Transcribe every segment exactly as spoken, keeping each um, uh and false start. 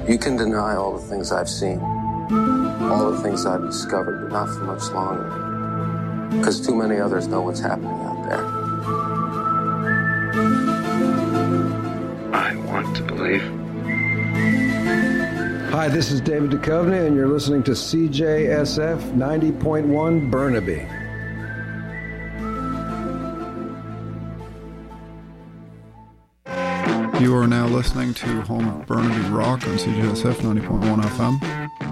You can deny all the things I've seen, all the things I've discovered, but not for much longer. Because too many others know what's happening out there. I want to believe. Hi, this is David Duchovny, and you're listening to C J S F ninety point one Burnaby. You are now listening to Home of Burnaby Rock on C J S F ninety point one F M.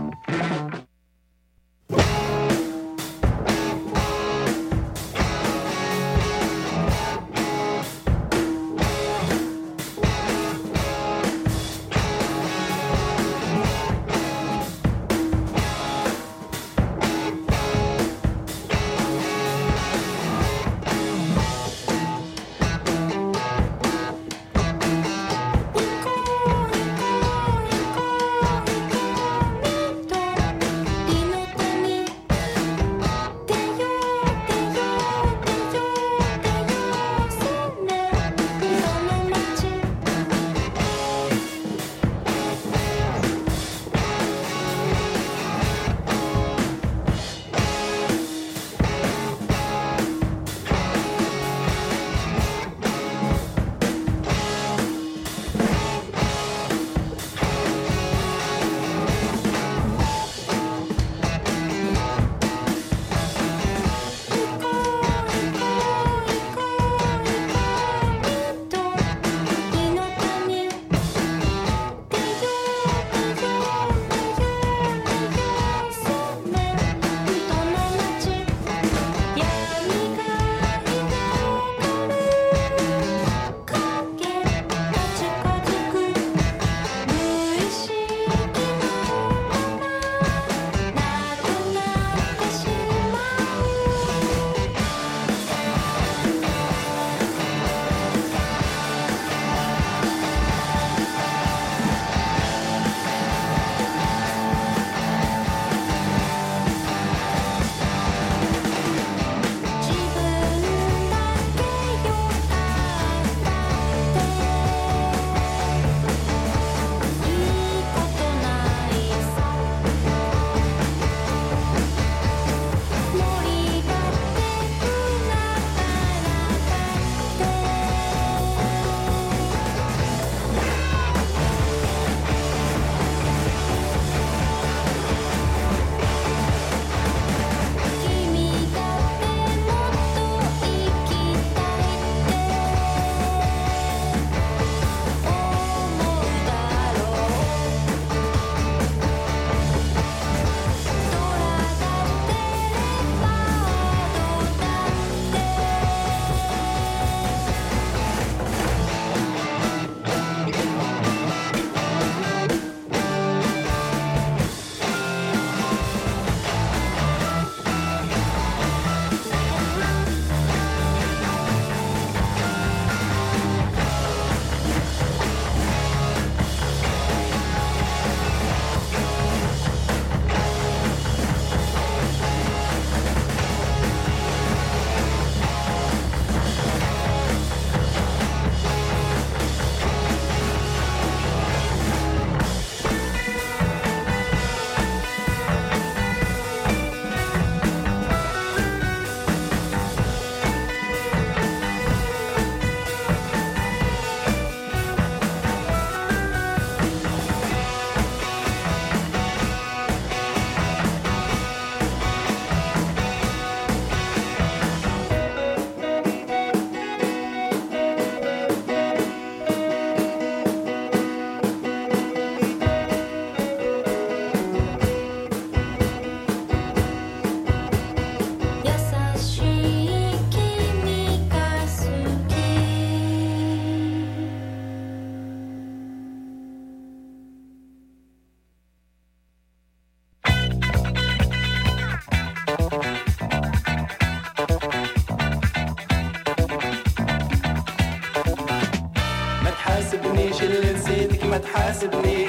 ما تحاسبني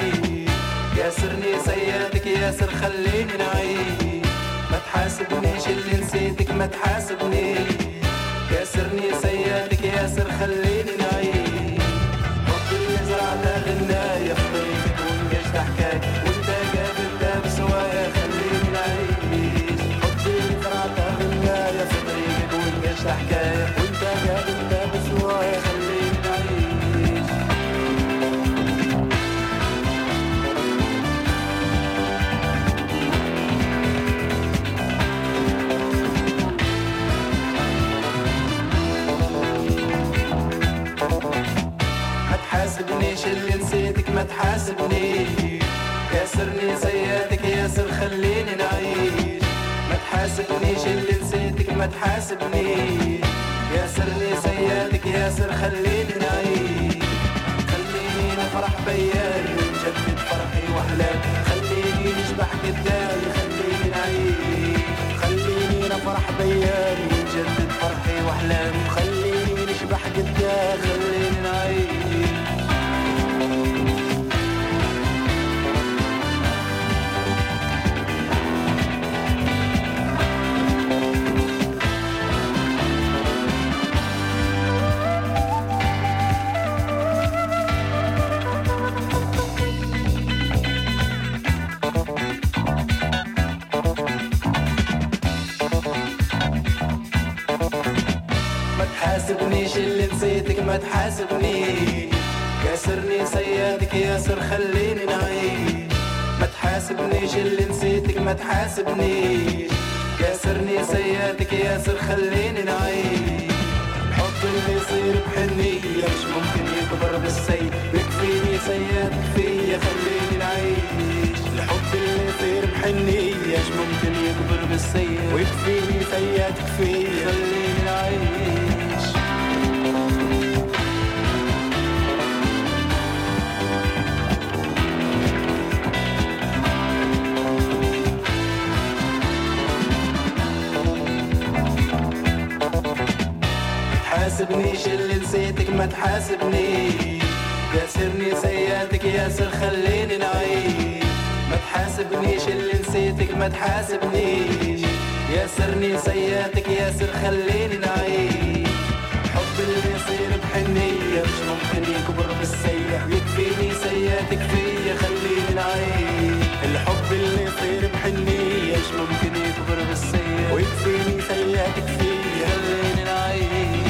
ياسرني سيادك ياسر خليني نعيش ما تحاسبنيش اللي نسيتك ما تحاسبني ياسرني سيادك ياسر خليني نعيش حب اللي زرعته غناية في طريقك ونقاش تحكي تحاسبني كسرني سيئاتك ياسر خليني نعيش ما تحاسبنيش اللي نسيتك ما تحاسبني ياسرني سيئاتك ياسر خليني نعيش خليني نفرح بيالي ونجدد فرحي واحلامي خليني نشبح قدامي خليني نعيش خليني نفرح بيالي ونجدد فرحي واحلامي خليني نشبح قدامي خليني نعيش تحاسبنيش اللي نسيتك ما تحاسبني كسرني سيادك ياسر خليني نعيش ما تحاسبنيش اللي نسيتك ما تحاسبنيش كسرني سيادك ياسر خليني نعيش الحب اللي يصير بحنية مش ممكن يكبر بالسيء يكفيني سيادك فيا خليني نعيش الحب اللي يصير بحنية مش ممكن يكبر بالسيء ويكفيني سيادك فيا خليني نعيش تحاسبنيش اللي نسيتك ما تحاسبني كسرني سيئاتك ياسر خليني نعيش ما تحاسبنيش اللي نسيتك ما تحاسبنيش ياسرني سيئاتك ياسر خليني نعيش الحب اللي يصير بحنية مش ممكن يكبر بالسيء يكفيني سيئاتك فيا خليني نعيش الحب اللي يصير بحنية مش ممكن يكبر بالسيء ويكفيني سيئاتك فيا خليني نعيش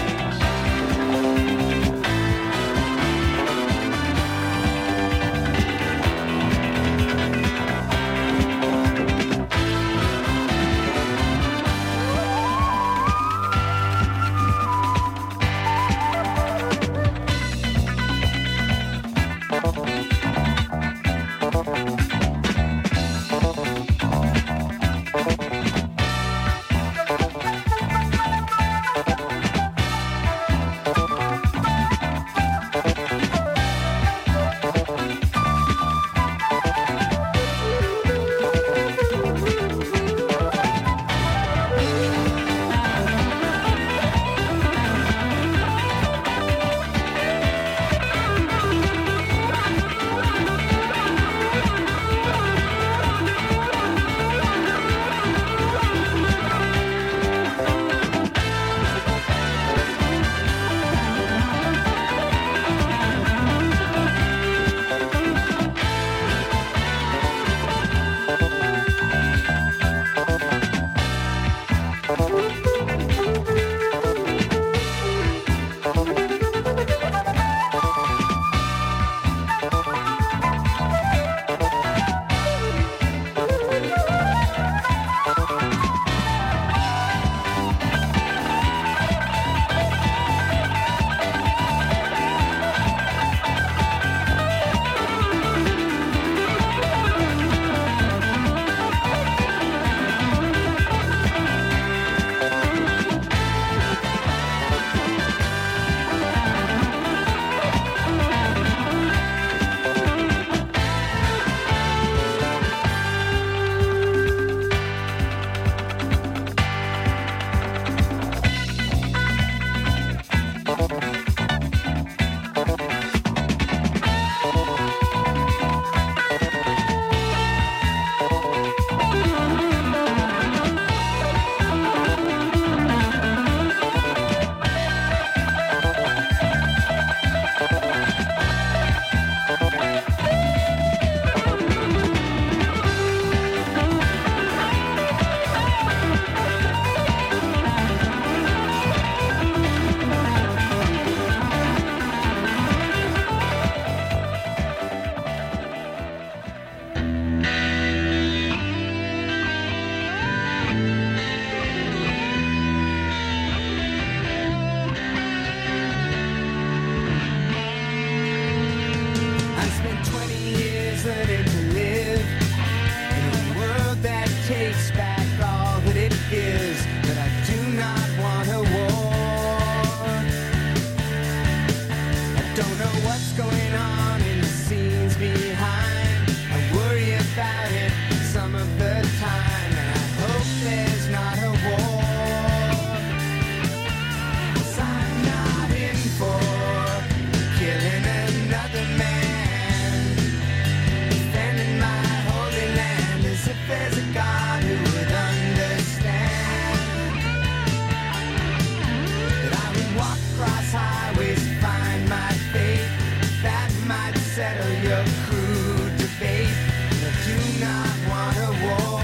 settle your crude debate. I do not want a war,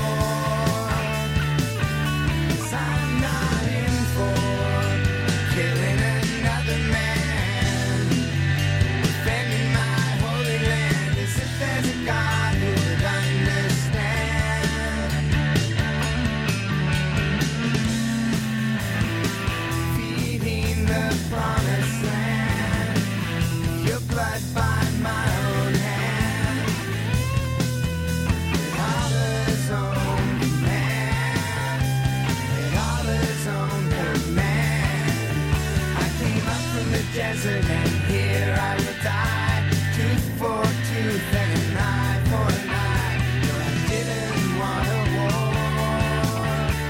'cause I'm not in for killing another man, defending my holy land as if there's a God who would understand. Feeding the promised land, your blood by my own hand, with Allah's own command, with Allah's own command. I came up from the desert and here I will die, tooth for tooth and an eye for an eye. No, I didn't want a war.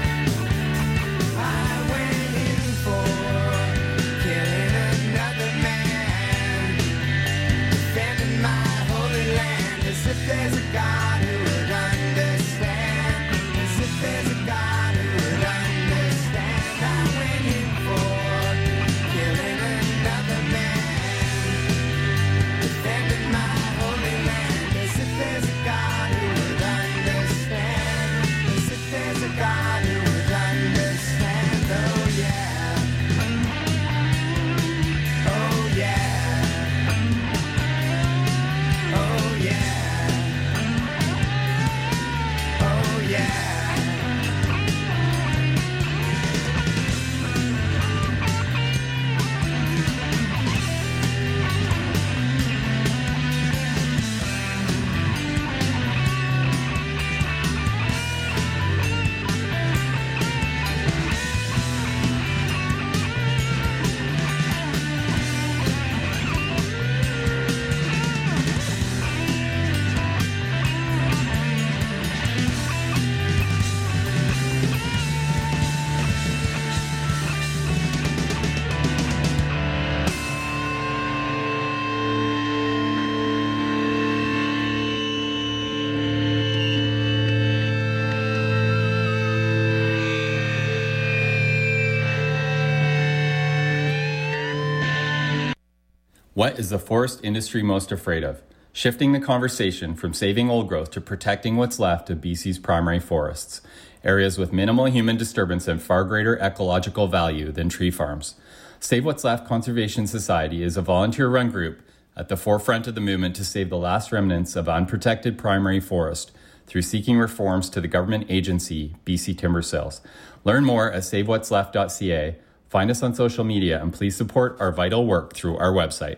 I went in for killing another man, defending my holy land as if there's a God who would understand, as if there's a God who would understand. I went in for killing another man, defending my holy land as if there's a God who would understand, as if there's a God who would understand. Oh yeah, oh yeah, oh yeah, oh yeah. What is the forest industry most afraid of? Shifting the conversation from saving old growth to protecting what's left of B C's primary forests, areas with minimal human disturbance and far greater ecological value than tree farms. Save What's Left Conservation Society is a volunteer-run group at the forefront of the movement to save the last remnants of unprotected primary forest through seeking reforms to the government agency, B C Timber Sales. Learn more at save what's left dot c a. Find us on social media and please support our vital work through our website.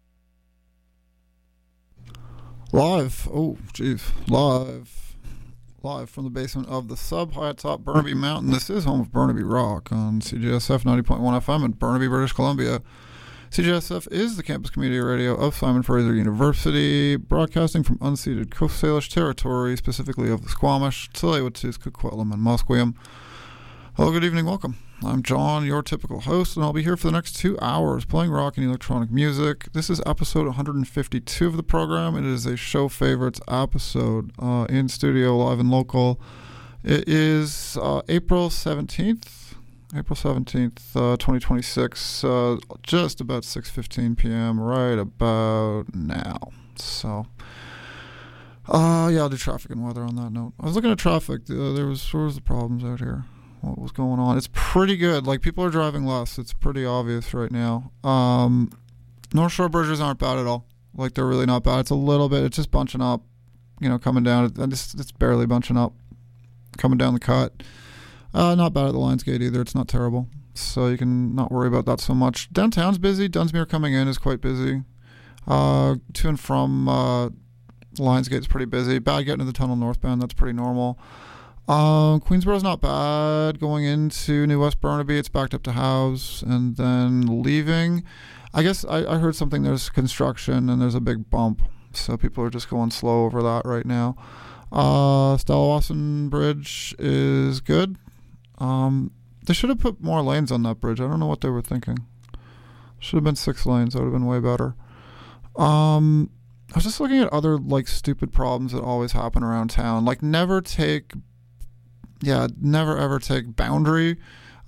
Live, oh jeez, live, live from the basement of the sub high atop Burnaby Mountain. This is home of Burnaby Rock on C J S F ninety point one F M in Burnaby, British Columbia. C J S F is the campus community radio of Simon Fraser University, broadcasting from unceded Coast Salish territory, specifically of the Squamish, Tsleil-Waututh, Coquitlam, and Musqueam. Hello, good evening, welcome. I'm John, your typical host, and I'll be here for the next two hours playing rock and electronic music. This is episode one hundred fifty-two of the program. It is a show favorites episode, uh, in studio, live and local. It is uh, April seventeenth, April seventeenth, uh, twenty twenty-six, uh, just about six fifteen p.m. right about now. So, uh, yeah, I'll do traffic and weather on that note. I was looking at traffic. Uh, there was, where was the problems out here? What was going on? It's pretty good. Like, people are driving less. It's pretty obvious right now. Um, North Shore bridges aren't bad at all. Like, they're really not bad. It's a little bit. It's just bunching up, you know, coming down. It's, it's barely bunching up, coming down the cut. Uh, not bad at the Lions Gate either. It's not terrible. So you can not worry about that so much. Downtown's busy. Dunsmuir coming in is quite busy. Uh, to and from uh, Lions Gate's pretty busy. Bad getting to the tunnel northbound. That's pretty normal. Um, Queensborough's not bad. Going into New West Burnaby, it's backed up to Howes, and then leaving. I guess I, I heard something. There's construction and there's a big bump, so people are just going slow over that right now. Uh, Stella-Wasson Bridge is good. Um, they should have put more lanes on that bridge. I don't know what they were thinking. Should have been six lanes. That would have been way better. Um, I was just looking at other like stupid problems that always happen around town. Like never take. Yeah, never ever take Boundary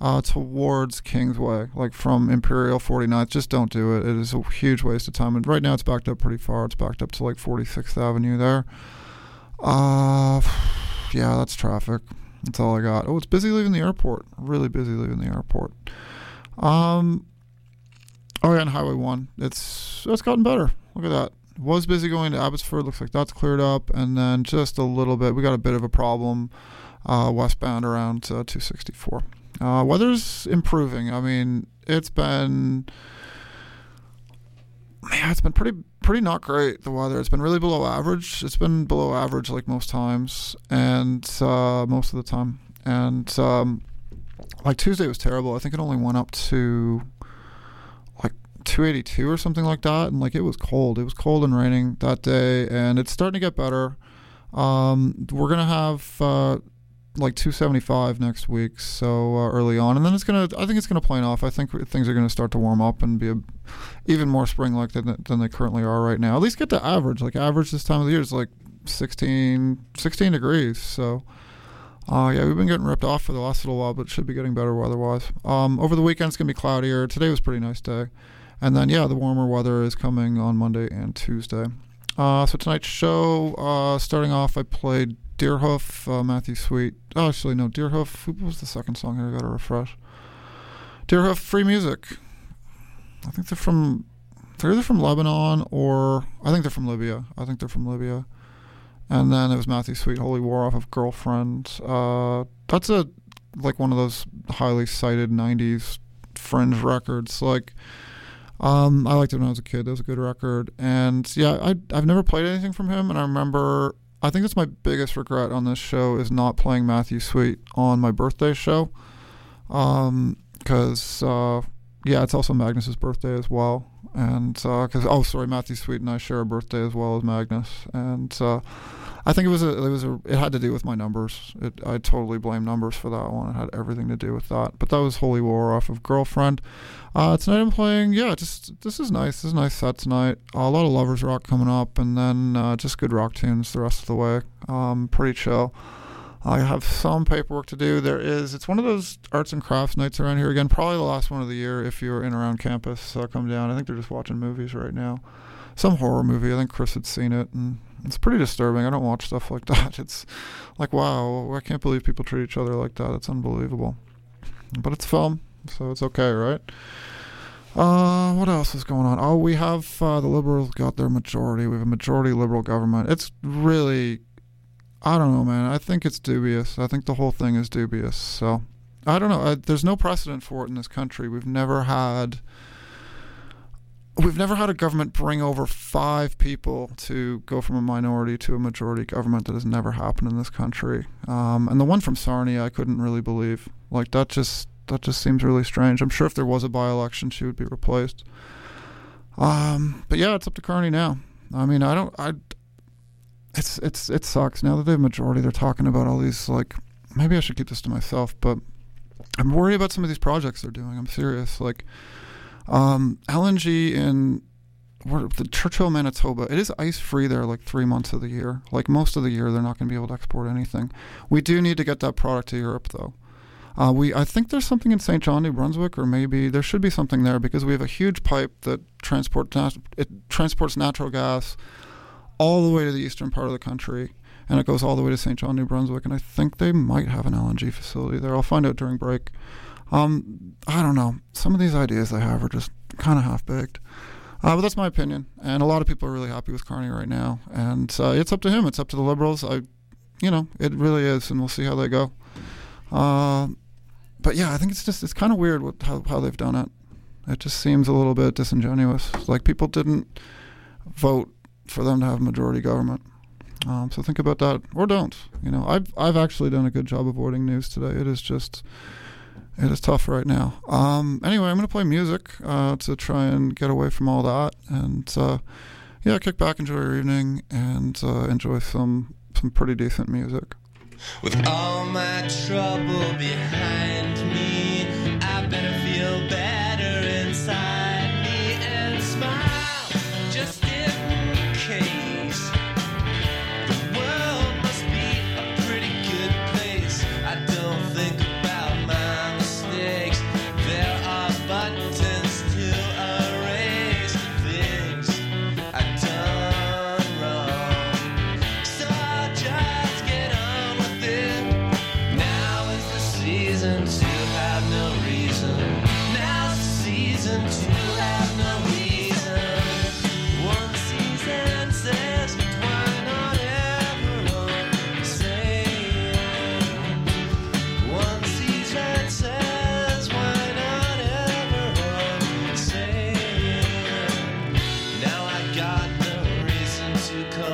uh, towards Kingsway, like from Imperial forty-ninth. Just don't do it. It is a huge waste of time. And right now it's backed up pretty far. It's backed up to like forty-sixth Avenue there. Uh, yeah, that's traffic. That's all I got. Oh, it's busy leaving the airport. Really busy leaving the airport. Um, oh yeah, and Highway one. It's it's gotten better. Look at that. Was busy going to Abbotsford. Looks like that's cleared up. And then just a little bit. We got a bit of a problem uh, westbound around uh, two sixty-four. Uh, weather's improving. I mean, it's been... Yeah, it's been pretty pretty not great, the weather. It's been really below average. It's been below average like most times, and uh, most of the time. And um, like Tuesday was terrible. I think it only went up to like two eighty-two or something like that. And like it was cold. It was cold and raining that day, and it's starting to get better. Um, we're going to have... Uh, like two seventy-five next week, so uh, early on, and then it's gonna I think it's gonna plane off. I think things are gonna start to warm up and be a, even more spring-like than, than they currently are right now. At least get to average. Like average this time of the year is like sixteen, sixteen degrees, so uh, yeah, we've been getting ripped off for the last little while, but it should be getting better weather-wise. Um, over the weekend it's gonna be cloudier. Today was a pretty nice day, and then yeah, the warmer weather is coming on Monday and Tuesday. Uh, so tonight's show, uh, starting off, I played Deerhoof, uh, Matthew Sweet. Oh, actually, no, Deerhoof. What was the second song here? I gotta refresh. Deerhoof, Free Music. I think they're from, they're either from Lebanon or, I think they're from Libya. I think they're from Libya. And then it was Matthew Sweet, Holy War off of Girlfriend. Uh, that's a, like one of those highly cited nineties fringe records. Like, um, I liked it when I was a kid. That was a good record. And yeah, I, I've never played anything from him, and I remember... I think that's my biggest regret on this show is not playing Matthew Sweet on my birthday show. Um, cause, uh, yeah, it's also Magnus's birthday as well. And, uh, cause, oh, sorry, Matthew Sweet and I share a birthday as well as Magnus. And, uh, I think it was a, it was a, it had to do with my numbers. It, I totally blame numbers for that one. It had everything to do with that. But that was Holy War off of Girlfriend. Uh, tonight I'm playing, yeah, just, this is nice. This is a nice set tonight. Uh, a lot of Lovers Rock coming up, and then, uh, just good rock tunes the rest of the way. Um, pretty chill. I have some paperwork to do. There is, it's one of those arts and crafts nights around here again. Probably the last one of the year if you're in around campus. Uh, come down. I think they're just watching movies right now. Some horror movie. I think Chris had seen it, and it's pretty disturbing. I don't watch stuff like that. It's like, wow, I can't believe people treat each other like that. It's unbelievable. But it's film, so it's okay, right? Uh, what else is going on? Oh, we have uh, the Liberals got their majority. We have a majority Liberal government. It's really, I don't know, man. I think it's dubious. I think the whole thing is dubious. So, I don't know. I, there's no precedent for it in this country. We've never had... We've never had a government bring over five people to go from a minority to a majority government. That has never happened in this country. Um, and the one from Sarnia, I couldn't really believe. Like, that just that just seems really strange. I'm sure if there was a by-election, she would be replaced. Um, but yeah, it's up to Carney now. I mean, I don't... I. It's it's it sucks. Now that they have a majority, they're talking about all these, like... Maybe I should keep this to myself, but I'm worried about some of these projects they're doing. I'm serious. Like... Um, L N G in what, the Churchill, Manitoba, it is ice-free there like three months of the year. Like most of the year, they're not going to be able to export anything. We do need to get that product to Europe, though. Uh, we I think there's something in Saint John, New Brunswick, or maybe there should be something there because we have a huge pipe that transport, it transports natural gas all the way to the eastern part of the country, and it goes all the way to Saint John, New Brunswick, and I think they might have an L N G facility there. I'll find out during break. Um, I don't know. Some of these ideas they have are just kind of half-baked. Uh, but that's my opinion. And a lot of people are really happy with Carney right now. And uh, it's up to him. It's up to the Liberals. I, you know, it really is. And we'll see how they go. Uh, but yeah, I think it's just, it's kind of weird what, how, how they've done it. It just seems a little bit disingenuous. Like people didn't vote for them to have majority government. Um, so think about that. Or don't. You know, I've, I've actually done a good job avoiding news today. It is just... It is tough right now. Um, anyway, I'm going to play music uh, to try and get away from all that. And, uh, yeah, kick back, enjoy your evening, and uh, enjoy some, some pretty decent music. With all my trouble behind me, I better feel better inside me and smile just in case. The world must be a pretty good place. I don't think about my mistakes.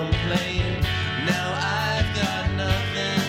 complain. Now I've got nothing